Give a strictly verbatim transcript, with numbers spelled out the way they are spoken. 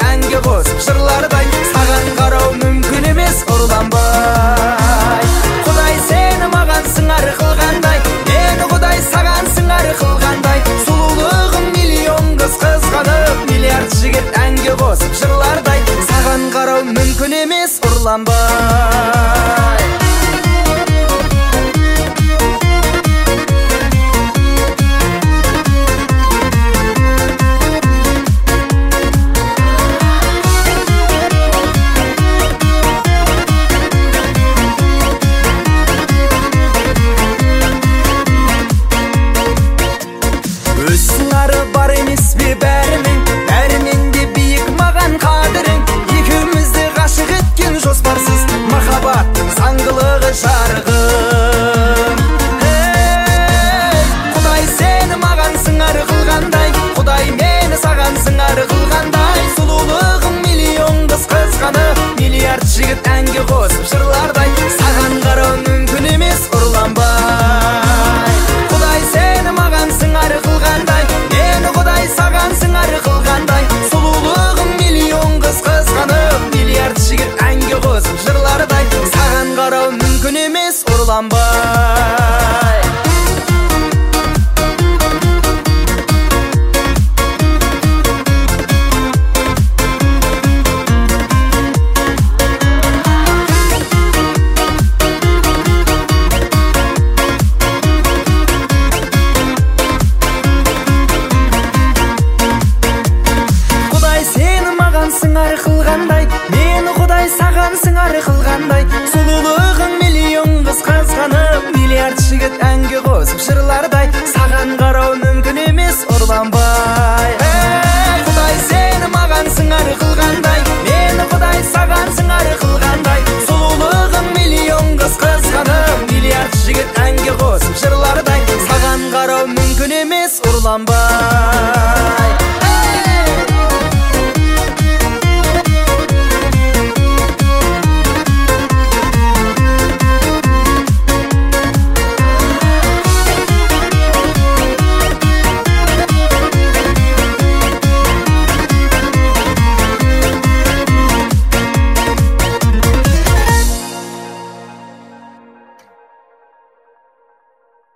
әнге қосып жырлардай, саған қарау мүмкін емес ұрланбай. Құдай сені маған сыңар қылғандай, мені Құдай саған сыңар қылғандай, сұлулығың миллион қыз қызғанып, миллиард жігіт әнге қосып жырлардай, саған қарау мүмкін емес ұрланбай. Бар емес пе бәрінің, бәрінен де биік маған қадірің, екеумізді ғашық еткен жоспарсыз махаббаттың заңдылығы жарығым. Құдай сені маған сыңар қылғандай, Құдай мені саған сыңар қылғандай, сұлулығың миллион қыз қызғанып, миллиард жігіт әнге қосып жырлардай, саған қарау мүмкін емес ұрланбай. Құдай сені маған сыңар қылғандай, Құдай саған сыңар қылғандай, сұлулығың миллион қыз қызғанып, миллиард жігіт әнге қосып жырлардай, саған қарау мүмкін емес ұрланбай. Сыңар қылғандай, мені Құдай саған сыңар қылғандай, сұлулығың миллион қыз қызғанып, миллиард жігіт әнге қосып жырлардай, саған қарау мүмкін емес ұрланбай. Құдай сені маған сыңар қылғандай, мені Құдай саған сыңар қылғандай, сұлулығың миллион қыз қызғанып, миллиард жігіт әнге қосып жырлардай, саған қарау мүмкін емес ұрланбай.